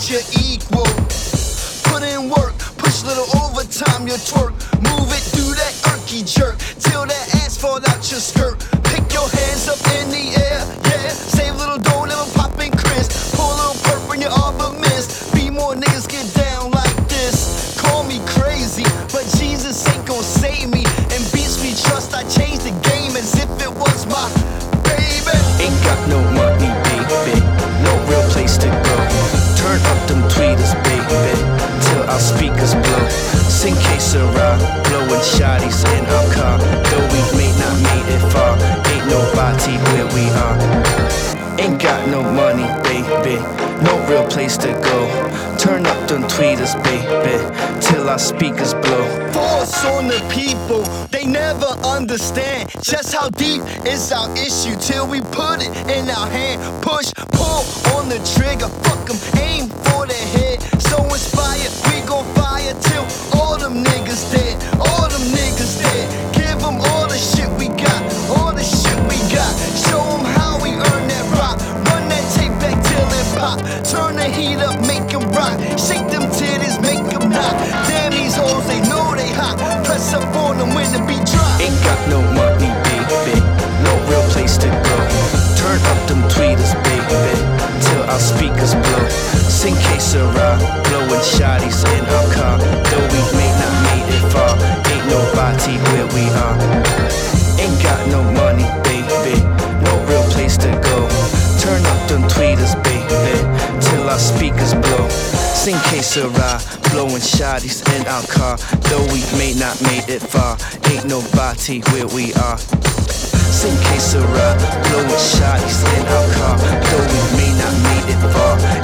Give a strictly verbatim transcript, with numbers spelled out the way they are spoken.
your equal. Put in work, push a little overtime, your twerk. Move it, do that irky jerk, till that ass fall out your skirt. Pick your hands up in the air, yeah. Save a little dough, never poppin' crisp. Pour a little purple in your arbor mist. Be more niggas get down like this. Call me crazy, but Jesus ain't gon' save me. And beats we trust, I changed the game as if it was my baby. Ain't got no money, baby, no real place to go. Turn up them tweeters, baby, till our speakers blow. Sing que sera, blowing shotties in our car. Though we may not made it far, ain't nobody where we are. Ain't got no money, baby, no real place to go. Turn up them tweeters, baby, till our speakers blow. Force on the people, they never understand just how deep is our issue till we put it in our hand. Push, pull on the trigger, fuck 'em, aim for the head. So inspired, we gon' fire till all them niggas dead, all them niggas dead. Give them all the shit we got, all the shit we got. Show them how we earn that rock, run that tape back till it pop. Turn the heat up, make them rock, shake them titties, make them knock. Damn these hoes, they know they hot, press up on them when the beat drop. Ain't got no money, baby, no real place to go. Turn up them tweeters, baby, till our speakers blow. Sing que sera, blowing shotties in our car. Though we may not made it far, ain't nobody where we are. Ain't got no money, baby, no real place to go. Turn up them tweeters, baby, till our speakers blow. Sing que sera, blowing shotties in our car. Though we may not made it far, ain't nobody where we are. Sing que sera, blowing shotties in our car. Though we may not made it far,